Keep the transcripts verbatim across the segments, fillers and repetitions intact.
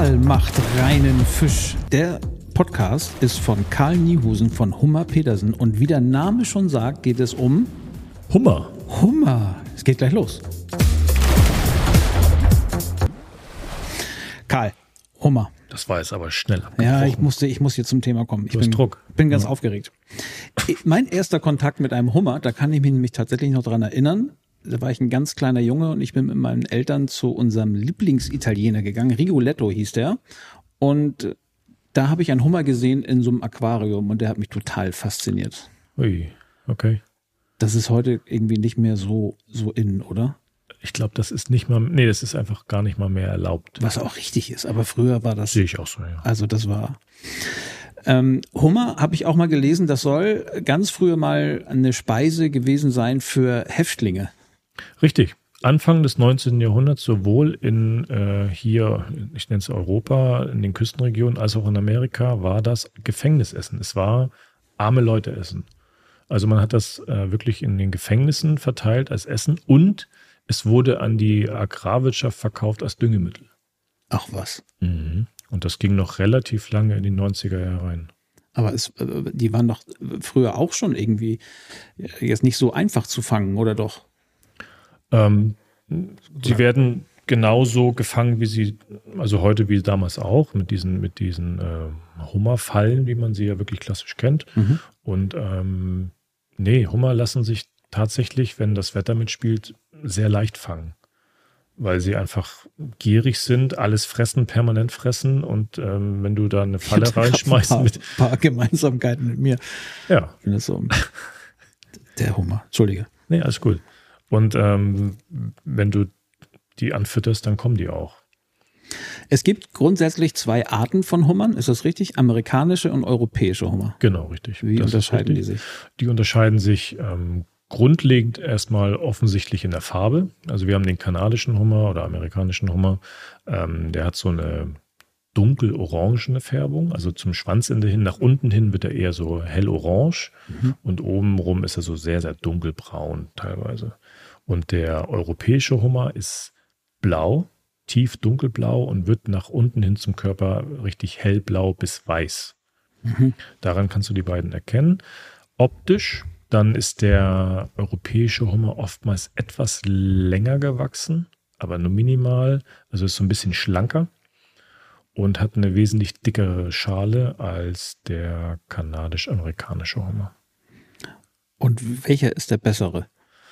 Karl macht reinen Fisch. Der Podcast ist von Karl Niehusen von Hummer Petersen und wie der Name schon sagt, geht es um Hummer. Hummer. Es geht gleich los. Karl, Hummer. Das war jetzt aber schnell abgebrochen. Ja, ich musste, ich muss hier zum Thema kommen. Ich du hast bin, Druck. bin ganz ja. aufgeregt. Mein erster Kontakt mit einem Hummer, da kann ich mich nämlich tatsächlich noch dran erinnern. Da war ich ein ganz kleiner Junge und ich bin mit meinen Eltern zu unserem Lieblingsitaliener gegangen. Rigoletto hieß der. Und da habe ich einen Hummer gesehen in so einem Aquarium und der hat mich total fasziniert. Ui, okay. Das ist heute irgendwie nicht mehr so, so in, oder? Ich glaube, das ist nicht mal, nee, das ist einfach gar nicht mal mehr erlaubt. Was auch richtig ist, aber früher war das. Sehe ich auch so, ja. Also das war. Ähm, Hummer habe ich auch mal gelesen, das soll ganz früher mal eine Speise gewesen sein für Häftlinge. Richtig. Anfang des neunzehnten Jahrhunderts sowohl in äh, hier, ich nenne es Europa, in den Küstenregionen, als auch in Amerika war das Gefängnisessen. Es war arme Leute essen. Also man hat das äh, wirklich in den Gefängnissen verteilt als Essen und es wurde an die Agrarwirtschaft verkauft als Düngemittel. Ach was. Mhm. Und das ging noch relativ lange in die neunziger Jahre rein. Aber es, die waren doch früher auch schon irgendwie jetzt nicht so einfach zu fangen, oder doch? Ähm, sie werden genauso gefangen, wie sie, also heute wie damals auch, mit diesen, mit diesen äh, Hummerfallen, wie man sie ja wirklich klassisch kennt. Mhm. Und ähm, nee, Hummer lassen sich tatsächlich, wenn das Wetter mitspielt, sehr leicht fangen. Weil sie einfach gierig sind, alles fressen, permanent fressen und ähm, wenn du da eine Falle reinschmeißt ein paar, mit. Ein paar Gemeinsamkeiten mit mir. Ja. Ich finde das so. Der Hummer, Entschuldige. Nee, alles gut. Und ähm, wenn du die anfütterst, dann kommen die auch. Es gibt grundsätzlich zwei Arten von Hummern, ist das richtig? Amerikanische und europäische Hummer. Genau, richtig. Wie das unterscheiden die sich? Die unterscheiden sich ähm, grundlegend erstmal offensichtlich in der Farbe. Also wir haben den kanadischen Hummer oder amerikanischen Hummer. Ähm, der hat so eine dunkel-orangene Färbung. Also zum Schwanzende hin, nach unten hin wird er eher so hell-orange. Mhm. Und obenrum ist er so sehr, sehr dunkelbraun teilweise. Und der europäische Hummer ist blau, tief dunkelblau und wird nach unten hin zum Körper richtig hellblau bis weiß. Mhm. Daran kannst du die beiden erkennen. Optisch, dann ist der europäische Hummer oftmals etwas länger gewachsen, aber nur minimal. Also ist so ein bisschen schlanker und hat eine wesentlich dickere Schale als der kanadisch-amerikanische Hummer. Und welcher ist der bessere?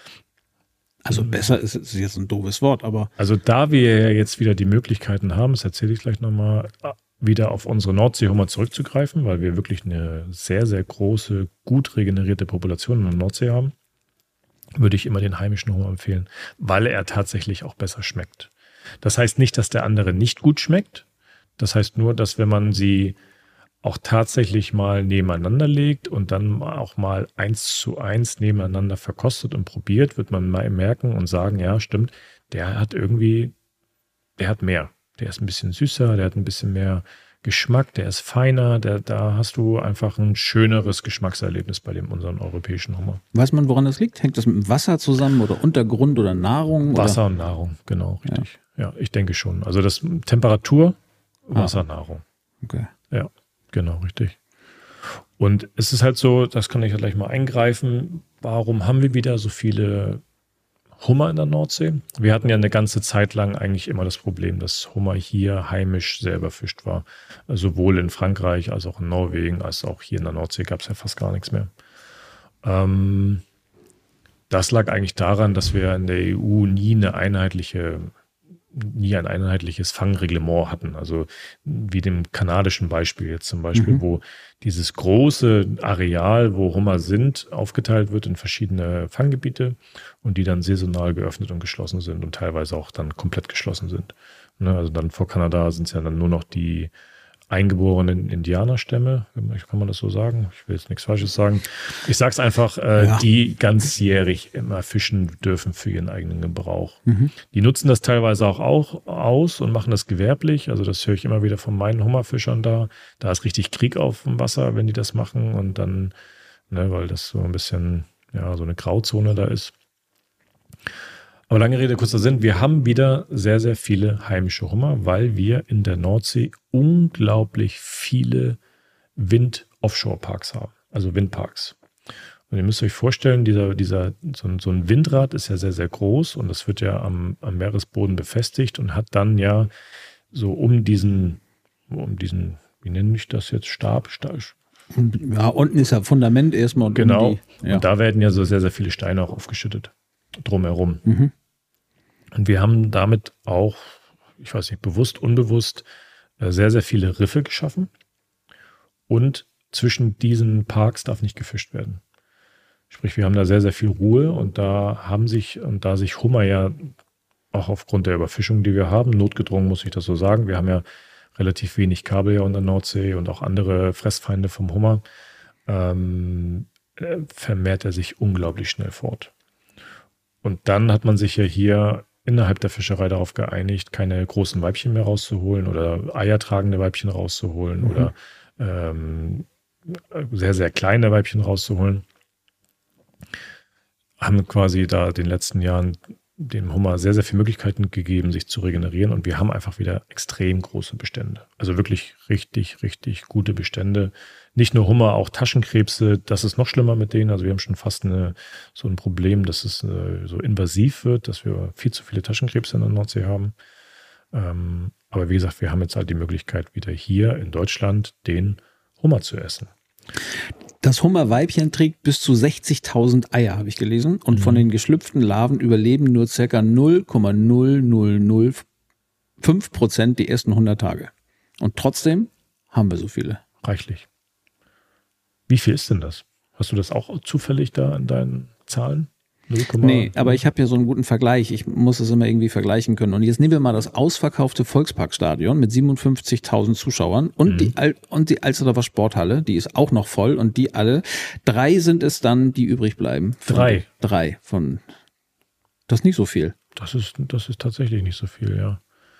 Also besser ist, ist jetzt ein doofes Wort, aber... Also da wir ja jetzt wieder die Möglichkeiten haben, das erzähle ich gleich nochmal, wieder auf unsere Nordseehummer zurückzugreifen, weil wir wirklich eine sehr, sehr große, gut regenerierte Population in der Nordsee haben, würde ich immer den heimischen Hummer empfehlen, weil er tatsächlich auch besser schmeckt. Das heißt nicht, dass der andere nicht gut schmeckt. Das heißt nur, dass wenn man sie auch tatsächlich mal nebeneinander legt und dann auch mal eins zu eins nebeneinander verkostet und probiert, wird man mal merken und sagen, ja, stimmt, der hat irgendwie, der hat mehr. Der ist ein bisschen süßer, der hat ein bisschen mehr Geschmack, der ist feiner, der, da hast du einfach ein schöneres Geschmackserlebnis bei dem unseren europäischen Hummer. Weiß man, woran das liegt? Hängt das mit dem Wasser zusammen oder Untergrund oder Nahrung? Wasser oder? und Nahrung, genau, richtig. Ja. ja, ich denke schon. Also das Temperatur, Wasser, ah. Nahrung. Okay. Ja. Genau, richtig. Und es ist halt so, das kann ich ja gleich mal eingreifen, warum haben wir wieder so viele Hummer in der Nordsee? Wir hatten ja eine ganze Zeit lang eigentlich immer das Problem, dass Hummer hier heimisch selber fischt war. Sowohl in Frankreich als auch in Norwegen, als auch hier in der Nordsee gab es ja fast gar nichts mehr. Ähm, das lag eigentlich daran, dass wir in der E U nie eine einheitliche nie ein einheitliches Fangreglement hatten. Also wie dem kanadischen Beispiel jetzt zum Beispiel, mhm. wo dieses große Areal, wo Hummer sind, aufgeteilt wird in verschiedene Fanggebiete und die dann saisonal geöffnet und geschlossen sind und teilweise auch dann komplett geschlossen sind. Ne, also dann vor Kanada sind es ja dann nur noch die eingeborenen Indianerstämme, kann man das so sagen? Ich will jetzt nichts Falsches sagen. Ich sage es einfach, äh, ja. die ganzjährig immer fischen dürfen für ihren eigenen Gebrauch. Mhm. Die nutzen das teilweise auch, auch aus und machen das gewerblich. Also das höre ich immer wieder von meinen Hummerfischern da. Da ist richtig Krieg auf dem Wasser, wenn die das machen und dann, ne, weil das so ein bisschen, ja, so eine Grauzone da ist. Aber lange Rede, kurzer Sinn, wir haben wieder sehr, sehr viele heimische Hummer, weil wir in der Nordsee unglaublich viele Wind-Offshore-Parks haben, also Windparks. Und ihr müsst euch vorstellen, dieser, dieser, so ein, so ein Windrad ist ja sehr, sehr groß und das wird ja am, am Meeresboden befestigt und hat dann ja so um diesen, um diesen, wie nenne ich das jetzt, Stab? Stab ja, unten ist ja Fundament erstmal. Und genau, um die, ja. Und da werden ja so sehr, sehr viele Steine auch aufgeschüttet, drumherum. Mhm. Und wir haben damit auch, ich weiß nicht, bewusst, unbewusst, sehr, sehr viele Riffe geschaffen. Und zwischen diesen Parks darf nicht gefischt werden. Sprich, wir haben da sehr, sehr viel Ruhe und da haben sich, und da sich Hummer ja auch aufgrund der Überfischung, die wir haben, notgedrungen muss ich das so sagen, wir haben ja relativ wenig Kabeljau in der Nordsee und auch andere Fressfeinde vom Hummer, ähm, vermehrt er sich unglaublich schnell fort. Und dann hat man sich ja hier innerhalb der Fischerei darauf geeinigt, keine großen Weibchen mehr rauszuholen oder eiertragende Weibchen rauszuholen mhm. oder ähm, sehr, sehr kleine Weibchen rauszuholen. Haben quasi da in den letzten Jahren dem Hummer sehr, sehr viele Möglichkeiten gegeben, sich zu regenerieren und wir haben einfach wieder extrem große Bestände. Also wirklich richtig, richtig gute Bestände. Nicht nur Hummer, auch Taschenkrebse, das ist noch schlimmer mit denen. Also wir haben schon fast eine, so ein Problem, dass es äh, so invasiv wird, dass wir viel zu viele Taschenkrebse in der Nordsee haben. Ähm, aber wie gesagt, wir haben jetzt halt die Möglichkeit, wieder hier in Deutschland den Hummer zu essen. Das Hummerweibchen trägt bis zu sechzigtausend Eier, habe ich gelesen. Und mhm. von den geschlüpften Larven überleben nur ca. null Komma null null null fünf Prozent die ersten hundert Tage. Und trotzdem haben wir so viele. Reichlich. Wie viel ist denn das? Hast du das auch zufällig da in deinen Zahlen? null, nee, aber ich habe ja so einen guten Vergleich. Ich muss es immer irgendwie vergleichen können. Und jetzt nehmen wir mal das ausverkaufte Volksparkstadion mit siebenundfünfzigtausend Zuschauern und, mhm. die, Al- und die Alsterdorfer Sporthalle, die ist auch noch voll und die alle, drei sind es dann, die übrig bleiben. Von, drei? Drei von, das ist nicht so viel. Das ist, das ist tatsächlich nicht so viel, ja.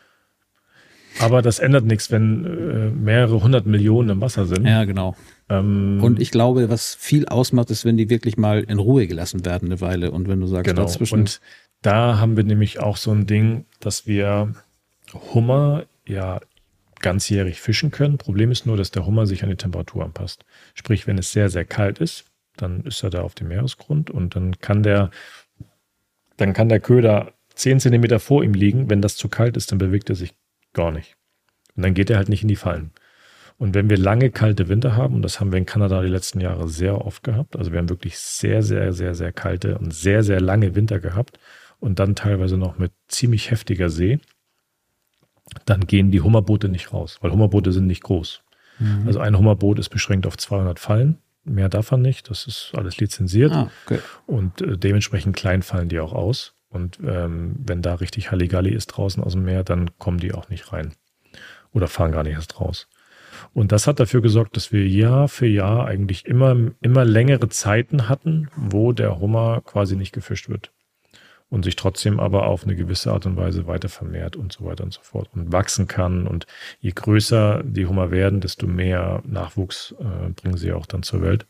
Aber das ändert nichts, wenn äh, mehrere hundert Millionen im Wasser sind. Ja, genau. Ähm, und ich glaube, was viel ausmacht, ist, wenn die wirklich mal in Ruhe gelassen werden eine Weile. Und wenn du sagst, genau. dazwischen. Und da haben wir nämlich auch so ein Ding, dass wir Hummer ja ganzjährig fischen können. Problem ist nur, dass der Hummer sich an die Temperatur anpasst. Sprich, wenn es sehr, sehr kalt ist, dann ist er da auf dem Meeresgrund und dann kann der, dann kann der Köder zehn Zentimeter vor ihm liegen. Wenn das zu kalt ist, dann bewegt er sich gar nicht. Und dann geht er halt nicht in die Fallen. Und wenn wir lange kalte Winter haben, und das haben wir in Kanada die letzten Jahre sehr oft gehabt, also wir haben wirklich sehr, sehr, sehr, sehr kalte und sehr, sehr lange Winter gehabt und dann teilweise noch mit ziemlich heftiger See, dann gehen die Hummerboote nicht raus, weil Hummerboote sind nicht groß. Mhm. Also ein Hummerboot ist beschränkt auf zweihundert Fallen, mehr davon nicht, das ist alles lizenziert ah, okay. und äh, dementsprechend klein fallen die auch aus. Und ähm, wenn da richtig Halligalli ist draußen aus dem Meer, dann kommen die auch nicht rein oder fahren gar nicht erst raus. Und das hat dafür gesorgt, dass wir Jahr für Jahr eigentlich immer, immer längere Zeiten hatten, wo der Hummer quasi nicht gefischt wird und sich trotzdem aber auf eine gewisse Art und Weise weiter vermehrt und so weiter und so fort und wachsen kann. Und je größer die Hummer werden, desto mehr Nachwuchs äh, bringen sie auch dann zur Welt.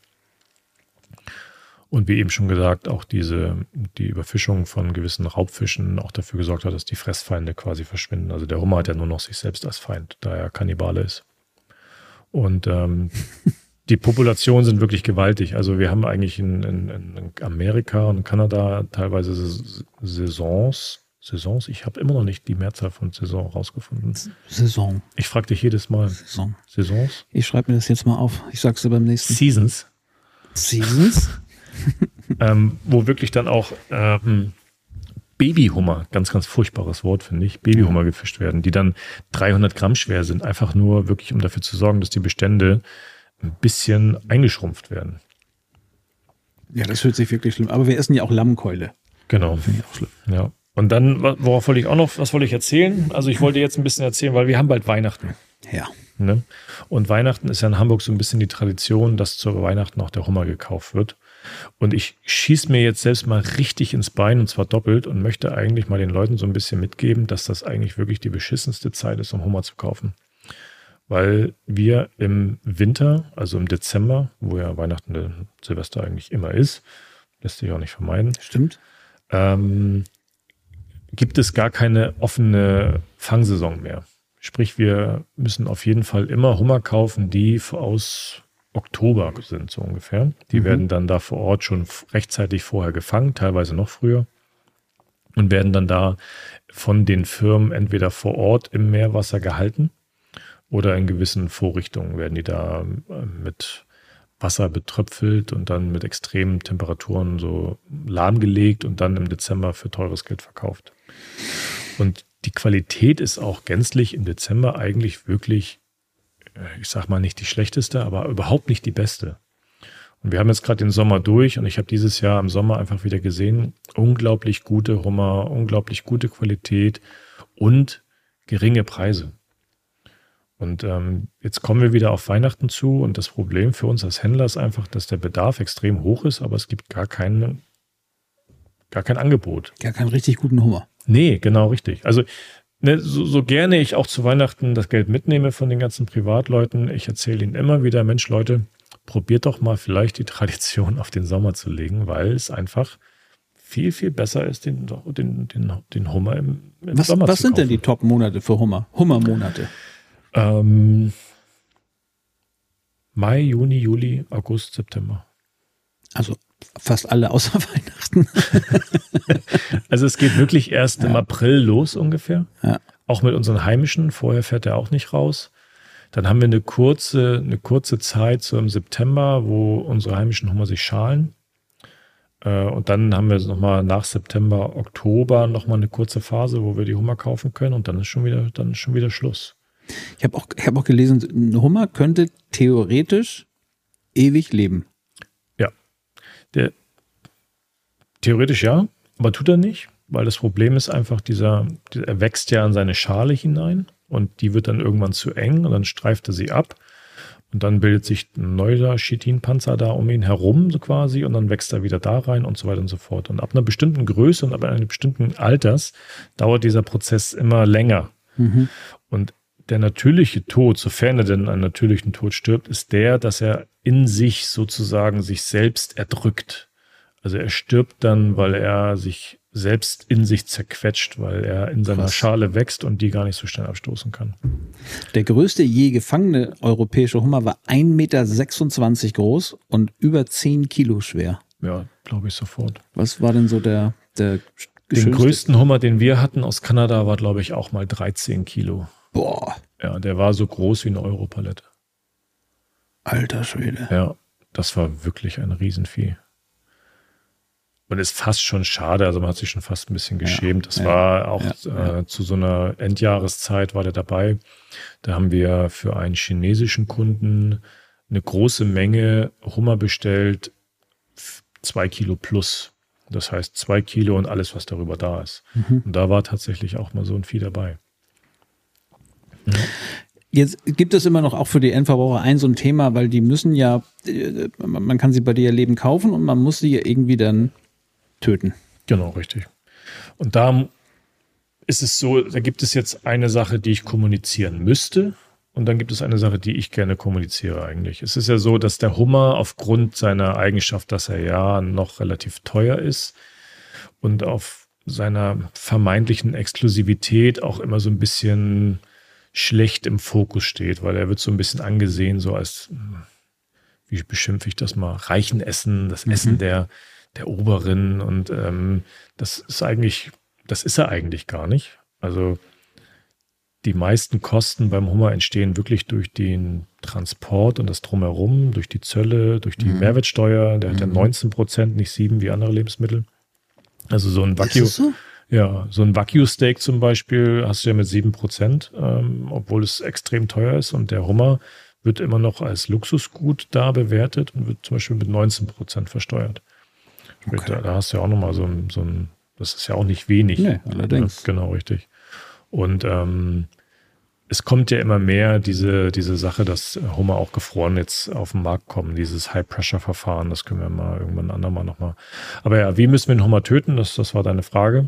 Und wie eben schon gesagt, auch diese, die Überfischung von gewissen Raubfischen auch dafür gesorgt hat, dass die Fressfeinde quasi verschwinden. Also der Hummer hat ja nur noch sich selbst als Feind, da er Kannibale ist. Und ähm, die Populationen sind wirklich gewaltig. Also wir haben eigentlich in, in, in Amerika und Kanada teilweise Saisons. Saisons? Ich habe immer noch nicht die Mehrzahl von Saison rausgefunden. Saison. Ich frage dich jedes Mal. Saison. Saisons? Ich schreibe mir das jetzt mal auf. Ich sag's dir beim nächsten. Seasons. Seasons? ähm, wo wirklich dann auch ähm, Babyhummer, ganz, ganz furchtbares Wort, finde ich, Babyhummer gefischt werden, die dann dreihundert Gramm schwer sind, einfach nur wirklich, um dafür zu sorgen, dass die Bestände ein bisschen eingeschrumpft werden. Ja, das hört sich wirklich schlimm. Aber wir essen ja auch Lammkeule. Genau. Finde ich auch schlimm. Ja. Und dann, worauf wollte ich auch noch, was wollte ich erzählen? Also ich wollte jetzt ein bisschen erzählen, weil wir haben bald Weihnachten. Ja. Ne? Und Weihnachten ist ja in Hamburg so ein bisschen die Tradition, dass zu Weihnachten auch der Hummer gekauft wird. Und ich schieße mir jetzt selbst mal richtig ins Bein und zwar doppelt und möchte eigentlich mal den Leuten so ein bisschen mitgeben, dass das eigentlich wirklich die beschissenste Zeit ist, um Hummer zu kaufen. Weil wir im Winter, also im Dezember, wo ja Weihnachten und Silvester eigentlich immer ist, lässt sich auch nicht vermeiden. Stimmt. Ähm, gibt es gar keine offene Fangsaison mehr. Sprich, wir müssen auf jeden Fall immer Hummer kaufen, die aus Oktober sind, so ungefähr. Die mhm. werden dann da vor Ort schon rechtzeitig vorher gefangen, teilweise noch früher. Und werden dann da von den Firmen entweder vor Ort im Meerwasser gehalten oder in gewissen Vorrichtungen werden die da mit Wasser betröpfelt und dann mit extremen Temperaturen so lahmgelegt und dann im Dezember für teures Geld verkauft. Und die Qualität ist auch gänzlich im Dezember eigentlich wirklich, ich sag mal nicht die schlechteste, aber überhaupt nicht die beste. Und wir haben jetzt gerade den Sommer durch und ich habe dieses Jahr im Sommer einfach wieder gesehen, unglaublich gute Hummer, unglaublich gute Qualität und geringe Preise. Und ähm, jetzt kommen wir wieder auf Weihnachten zu und das Problem für uns als Händler ist einfach, dass der Bedarf extrem hoch ist, aber es gibt gar keine, gar kein Angebot. Gar keinen richtig guten Hummer. Nee, genau richtig. Also ne, so, so gerne ich auch zu Weihnachten das Geld mitnehme von den ganzen Privatleuten, ich erzähle ihnen immer wieder, Mensch Leute, probiert doch mal vielleicht die Tradition auf den Sommer zu legen, weil es einfach viel, viel besser ist, den, den, den, den Hummer im, im was, Sommer was zu kaufen. Was sind denn die Top-Monate für Hummer? Hummermonate? Ähm, Mai, Juni, Juli, August, September. Also fast alle außer Weihnachten. Also es geht wirklich erst ja. im April los ungefähr. Ja. Auch mit unseren heimischen. Vorher fährt er auch nicht raus. Dann haben wir eine kurze, eine kurze Zeit so im September, wo unsere heimischen Hummer sich schalen. Äh, und dann haben wir nochmal nach September, Oktober nochmal eine kurze Phase, wo wir die Hummer kaufen können. Und dann ist schon wieder, dann ist schon wieder Schluss. Ich habe auch, ich hab auch gelesen, ein Hummer könnte theoretisch ewig leben. Ja, der, theoretisch ja, aber tut er nicht, weil das Problem ist einfach, dieser, er wächst ja in seine Schale hinein und die wird dann irgendwann zu eng und dann streift er sie ab und dann bildet sich ein neuer Chitinpanzer da um ihn herum so quasi und dann wächst er wieder da rein und so weiter und so fort. Und ab einer bestimmten Größe und ab einem bestimmten Alters dauert dieser Prozess immer länger. Mhm. Und der natürliche Tod, sofern er denn einen natürlichen Tod stirbt, ist der, dass er in sich sozusagen sich selbst erdrückt. Also er stirbt dann, weil er sich selbst in sich zerquetscht, weil er in seiner Krass. Schale wächst und die gar nicht so schnell abstoßen kann. Der größte je gefangene europäische Hummer war ein Meter sechsundzwanzig groß und über zehn Kilo schwer. Ja, glaube ich sofort. Was war denn so der, der Den größten Hummer, den wir hatten aus Kanada, war glaube ich auch mal dreizehn Kilo. Boah. Ja, der war so groß wie eine Europalette. Alter Schwede. Ja, das war wirklich ein Riesenvieh. Und ist fast schon schade, also man hat sich schon fast ein bisschen geschämt. Das ja, war auch ja, äh, zu so einer Endjahreszeit war der dabei. Da haben wir für einen chinesischen Kunden eine große Menge Hummer bestellt, zwei Kilo plus. Das heißt zwei Kilo und alles, was darüber da ist. Mhm. Und da war tatsächlich auch mal so ein Vieh dabei. Ja. Jetzt gibt es immer noch auch für die Endverbraucher ein so ein Thema, weil die müssen ja, man kann sie bei dir Leben kaufen und man muss sie ja irgendwie dann töten. Genau, richtig. Und da ist es so, da gibt es jetzt eine Sache, die ich kommunizieren müsste und dann gibt es eine Sache, die ich gerne kommuniziere eigentlich. Es ist ja so, dass der Hummer aufgrund seiner Eigenschaft, dass er ja noch relativ teuer ist und auf seiner vermeintlichen Exklusivität auch immer so ein bisschen schlecht im Fokus steht, weil er wird so ein bisschen angesehen, so als, wie beschimpfe ich das mal, reichen Essen, das mhm. Essen der, der Oberen und ähm, das ist eigentlich, das ist er eigentlich gar nicht. Also die meisten Kosten beim Hummer entstehen wirklich durch den Transport und das Drumherum, durch die Zölle, durch die mhm. Mehrwertsteuer, der mhm. hat ja neunzehn Prozent, nicht sieben wie andere Lebensmittel. Also so ein Wagyu. So? Ja, so ein Wagyu-Steak zum Beispiel hast du ja mit sieben Prozent, ähm, obwohl es extrem teuer ist. Und der Hummer wird immer noch als Luxusgut da bewertet und wird zum Beispiel mit neunzehn Prozent versteuert. Okay. Da, da hast du ja auch nochmal so ein, so ein, das ist ja auch nicht wenig. Nee, allerdings. Ja, genau, richtig. Und ähm, es kommt ja immer mehr diese, diese Sache, dass Hummer auch gefroren jetzt auf den Markt kommen, dieses High-Pressure-Verfahren, das können wir mal irgendwann ein andermal nochmal. Aber ja, wie müssen wir den Hummer töten? Das, das war deine Frage.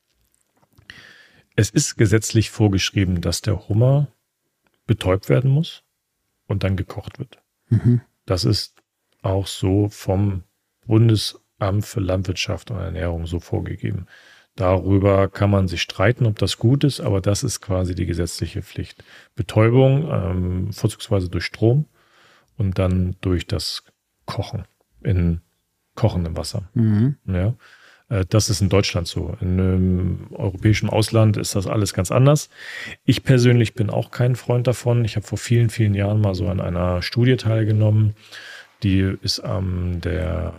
Es ist gesetzlich vorgeschrieben, dass der Hummer betäubt werden muss und dann gekocht wird. Mhm. Das ist auch so vom Bundesamt für Landwirtschaft und Ernährung so vorgegeben. Darüber kann man sich streiten, ob das gut ist, aber das ist quasi die gesetzliche Pflicht. Betäubung, ähm, vorzugsweise durch Strom und dann durch das Kochen in kochendem Wasser. Mhm. Ja, äh, das ist in Deutschland so. In einem europäischen Ausland ist das alles ganz anders. Ich persönlich bin auch kein Freund davon. Ich habe vor vielen, vielen Jahren mal so an einer Studie teilgenommen. Die ist am ähm, der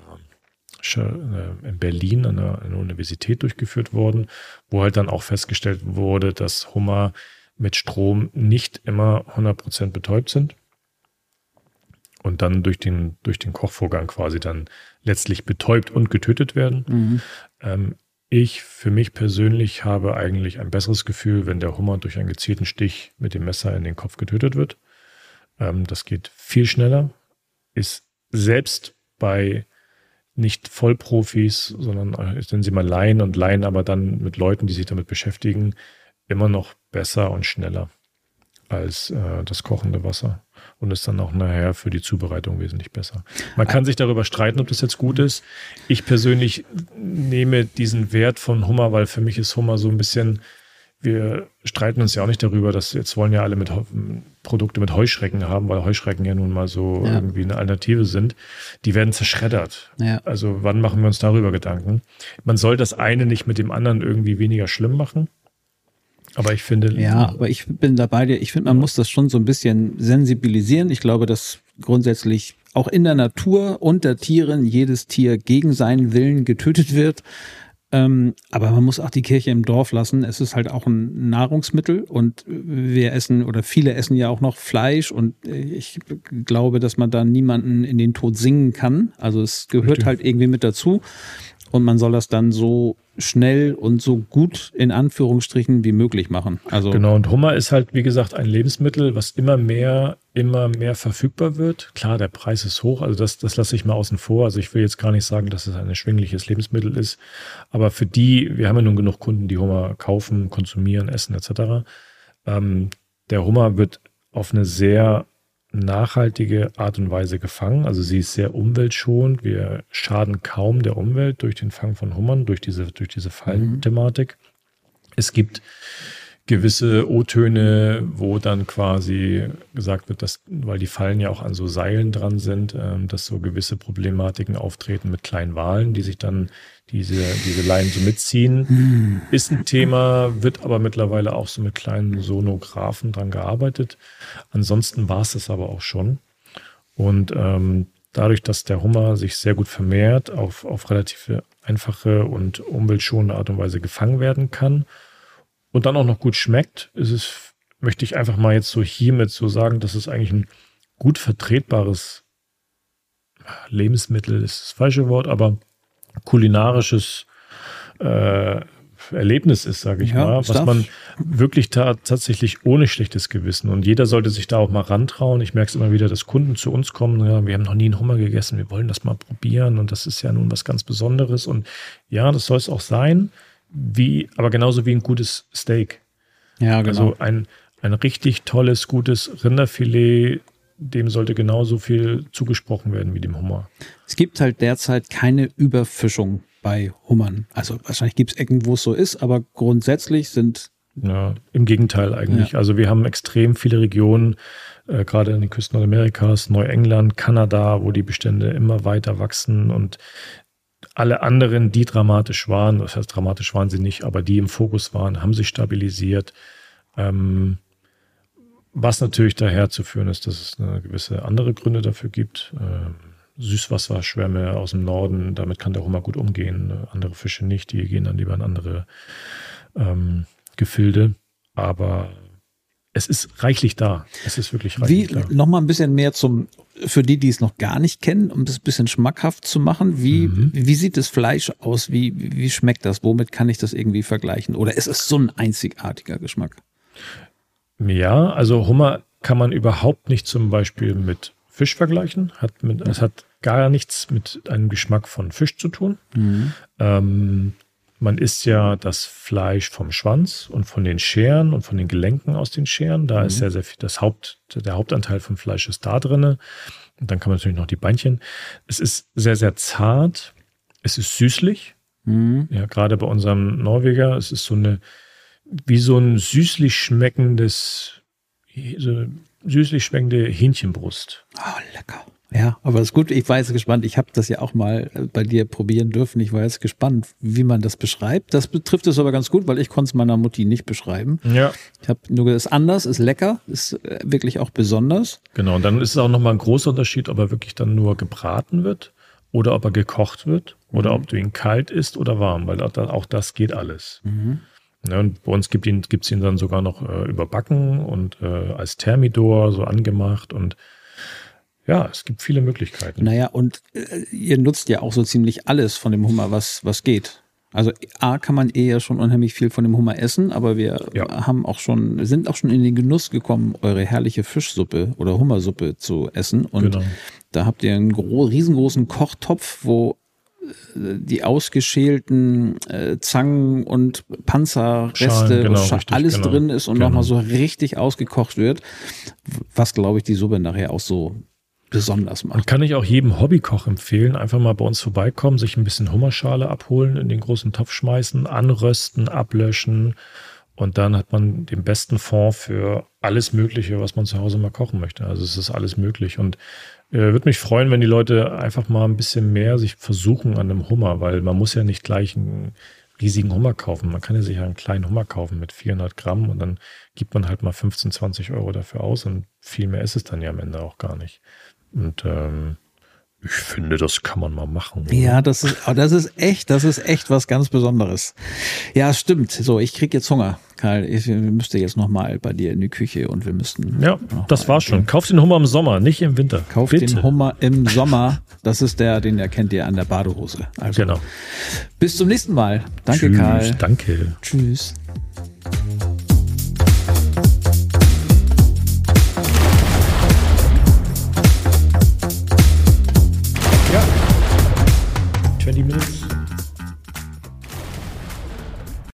in Berlin an der, an der Universität durchgeführt worden, wo halt dann auch festgestellt wurde, dass Hummer mit Strom nicht immer hundert Prozent betäubt sind und dann durch den, durch den Kochvorgang quasi dann letztlich betäubt und getötet werden. Mhm. Ähm, ich für mich persönlich habe eigentlich ein besseres Gefühl, wenn der Hummer durch einen gezielten Stich mit dem Messer in den Kopf getötet wird. Ähm, das geht viel schneller, ist selbst bei nicht Vollprofis, sondern nennen sie mal Laien und Laien, aber dann mit Leuten, die sich damit beschäftigen, immer noch besser und schneller als äh, das kochende Wasser und ist dann auch nachher für die Zubereitung wesentlich besser. Man kann sich darüber streiten, ob das jetzt gut ist. Ich persönlich nehme diesen Wert von Hummer, weil für mich ist Hummer so ein bisschen, wir streiten uns ja auch nicht darüber, dass jetzt wollen ja alle mit Produkte mit Heuschrecken haben, weil Heuschrecken ja nun mal so ja. irgendwie eine Alternative sind. Die werden zerschreddert. Ja. Also wann machen wir uns darüber Gedanken? Man soll das eine nicht mit dem anderen irgendwie weniger schlimm machen. Aber ich finde... Ja, aber ich bin da bei dir. Ich finde, man muss das schon so ein bisschen sensibilisieren. Ich glaube, dass grundsätzlich auch in der Natur unter Tieren jedes Tier gegen seinen Willen getötet wird. Ähm, aber man muss auch die Kirche im Dorf lassen. Es ist halt auch ein Nahrungsmittel und wir essen oder viele essen ja auch noch Fleisch und ich glaube, dass man da niemanden in den Tod singen kann. Also es gehört Richtig. Halt irgendwie mit dazu und man soll das dann so schnell und so gut in Anführungsstrichen wie möglich machen. Also genau, und Hummer ist halt, wie gesagt, ein Lebensmittel, was immer mehr, immer mehr verfügbar wird. Klar, der Preis ist hoch, also das, das lasse ich mal außen vor. Also ich will jetzt gar nicht sagen, dass es ein erschwingliches Lebensmittel ist, aber für die, wir haben ja nun genug Kunden, die Hummer kaufen, konsumieren, essen et cetera. Ähm, der Hummer wird auf eine sehr nachhaltige Art und Weise gefangen. Also sie ist sehr umweltschonend. Wir schaden kaum der Umwelt durch den Fang von Hummern, durch diese, durch diese Fallenthematik. Mhm. Es gibt gewisse O-Töne, wo dann quasi gesagt wird, dass, weil die Fallen ja auch an so Seilen dran sind, ähm, dass so gewisse Problematiken auftreten mit kleinen Walen, die sich dann diese, diese Leinen so mitziehen. Mhm. Ist ein Thema, wird aber mittlerweile auch so mit kleinen Sonographen dran gearbeitet. Ansonsten war es das aber auch schon. Und ähm, dadurch, dass der Hummer sich sehr gut vermehrt, auf, auf relativ einfache und umweltschonende Art und Weise gefangen werden kann und dann auch noch gut schmeckt, ist es, möchte ich einfach mal jetzt so hiermit so sagen, dass es eigentlich ein gut vertretbares Lebensmittel ist das falsche Wort, aber kulinarisches äh, Erlebnis ist, sage ich ja, mal, was darf. Man wirklich ta- tatsächlich ohne schlechtes Gewissen und jeder sollte sich da auch mal rantrauen. Ich merke es immer wieder, dass Kunden zu uns kommen, ja, wir haben noch nie einen Hummer gegessen, wir wollen das mal probieren und das ist ja nun was ganz Besonderes und ja, das soll es auch sein, wie, aber genauso wie ein gutes Steak. Ja, genau. Also ein, ein richtig tolles, gutes Rinderfilet, dem sollte genauso viel zugesprochen werden wie dem Hummer. Es gibt halt derzeit keine Überfischung bei Hummern. Also wahrscheinlich gibt es Ecken, wo es so ist, aber grundsätzlich sind... Ja, im Gegenteil eigentlich. Ja. Also wir haben extrem viele Regionen, äh, gerade in den Küsten Nordamerikas, Neuengland, Kanada, wo die Bestände immer weiter wachsen und alle anderen, die dramatisch waren, das heißt dramatisch waren sie nicht, aber die im Fokus waren, haben sich stabilisiert. Ähm, was natürlich daher zu führen ist, dass es eine gewisse andere Gründe dafür gibt. Ähm, Süßwasserschwämme aus dem Norden, damit kann der Hummer gut umgehen. Andere Fische nicht, die gehen dann lieber in andere ähm, Gefilde. Aber es ist reichlich da. Es ist wirklich reichlich wie, da. Noch mal ein bisschen mehr zum, für die, die es noch gar nicht kennen, um das ein bisschen schmackhaft zu machen. Wie, mhm. wie sieht das Fleisch aus? Wie, wie schmeckt das? Womit kann ich das irgendwie vergleichen? Oder ist es so ein einzigartiger Geschmack? Ja, also Hummer kann man überhaupt nicht zum Beispiel mit Fisch vergleichen. Hat mit, es hat gar nichts mit einem Geschmack von Fisch zu tun. Mhm. Ähm, man isst ja das Fleisch vom Schwanz und von den Scheren und von den Gelenken aus den Scheren. Da mhm. ist sehr, sehr viel, das Haupt, der Hauptanteil vom Fleisch ist da drin. Und dann kann man natürlich noch die Beinchen. Es ist sehr, sehr zart. Es ist süßlich. Mhm. Ja, gerade bei unserem Norweger, es ist so eine, wie so ein süßlich schmeckendes, so süßlich schmeckende Hähnchenbrust. Oh, lecker. Ja, aber das ist gut, ich war jetzt gespannt, ich habe das ja auch mal bei dir probieren dürfen, ich war jetzt gespannt, wie man das beschreibt. Das betrifft es aber ganz gut, weil ich konnte es meiner Mutti nicht beschreiben. Ja. Ich habe nur gesagt, es ist anders, ist lecker, ist wirklich auch besonders. Genau, und dann ist es auch nochmal ein großer Unterschied, ob er wirklich dann nur gebraten wird oder ob er gekocht wird oder Mhm. ob du ihn kalt isst oder warm, weil auch, auch das geht alles. Mhm. Ja, und bei uns gibt ihn, gibt's ihn dann sogar noch äh, überbacken und äh, als Thermidor so angemacht und ja, es gibt viele Möglichkeiten. Naja, und äh, ihr nutzt ja auch so ziemlich alles von dem Hummer, was, was geht. Also A, kann man eh ja schon unheimlich viel von dem Hummer essen, aber wir Ja. haben auch schon, sind auch schon in den Genuss gekommen, eure herrliche Fischsuppe oder Hummersuppe zu essen. Und Genau. da habt ihr einen gro- riesengroßen Kochtopf, wo äh, die ausgeschälten äh, Zangen und Panzerreste, Schalen, genau, Scha- richtig, alles genau. drin ist und Genau. nochmal so richtig ausgekocht wird, was, glaube ich, die Suppe nachher auch so besonders macht. Und kann ich auch jedem Hobbykoch empfehlen, einfach mal bei uns vorbeikommen, sich ein bisschen Hummerschale abholen, in den großen Topf schmeißen, anrösten, ablöschen und dann hat man den besten Fond für alles Mögliche, was man zu Hause mal kochen möchte. Also es ist alles möglich und äh, würde mich freuen, wenn die Leute einfach mal ein bisschen mehr sich versuchen an einem Hummer, weil man muss ja nicht gleich einen riesigen Hummer kaufen. Man kann ja sich einen kleinen Hummer kaufen mit vierhundert Gramm und dann gibt man halt mal fünfzehn, zwanzig Euro dafür aus und viel mehr ist es dann ja am Ende auch gar nicht. Und ähm, ich finde, das kann man mal machen. Oder? Ja, das ist, oh, das ist echt, das ist echt was ganz Besonderes. Ja, stimmt. So, ich krieg jetzt Hunger, Karl. Ich müsste jetzt noch mal bei dir in die Küche und wir müssten. Ja, das war's schon. Kauf den Hummer im Sommer, nicht im Winter. Kauf Bitte. den Hummer im Sommer. Das ist der, den erkennt ihr an der Badehose. Also, Genau. bis zum nächsten Mal. Danke, Tschüss, Karl. Danke. Tschüss. twenty minutes.